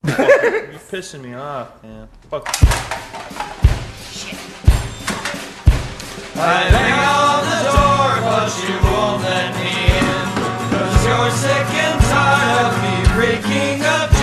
You're pissing me off, man. Fuck. I bang on the door, but you won't let me in. 'Cause you're sick and tired of me breaking up